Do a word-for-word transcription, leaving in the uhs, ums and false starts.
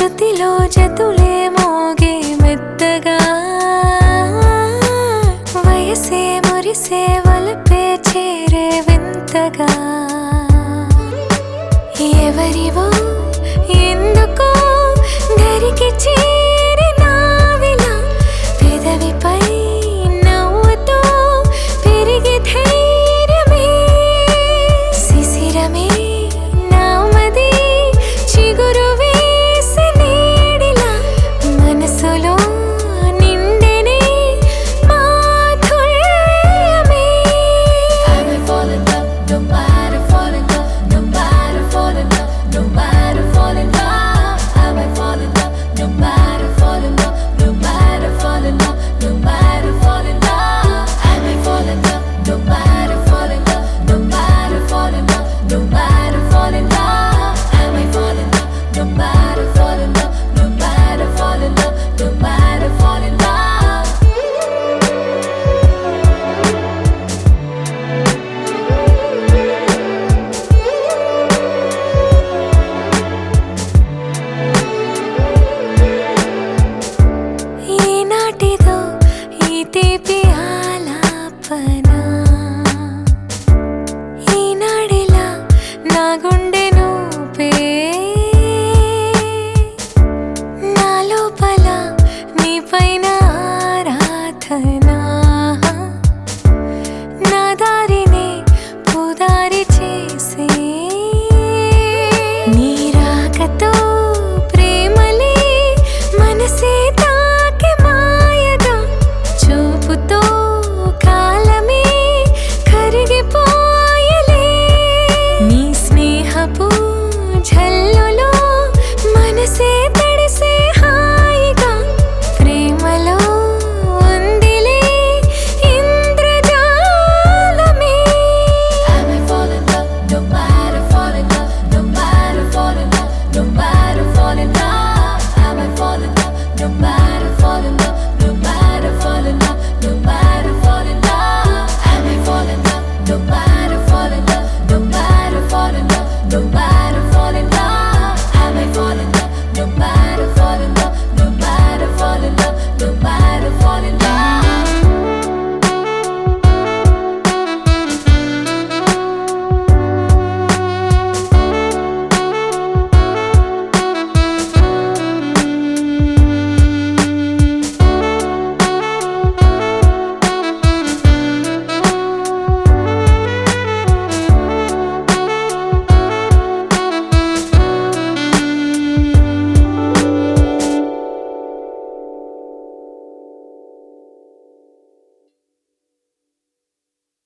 శృతిలో జతులే మోగే మెత్తగా వయసే మురిసే వలపే చేరే వింతగా ఎవరివో ఎందుకో దరికి చేరినావిలా పెదవిపై నవ్వుతో పెరిగి ధైర్యమే శిశిరమే నామది చిగురు వేసి నీడిలా మనసులో నిండెనే మాధుర్యమే I will fall in love no matter fall in love no matter fall in love no matter fall in love I will fall in love no matter fall in love no matter fall in love no matter fall in love I will fall in love no matter fall in love no matter fall in love no matter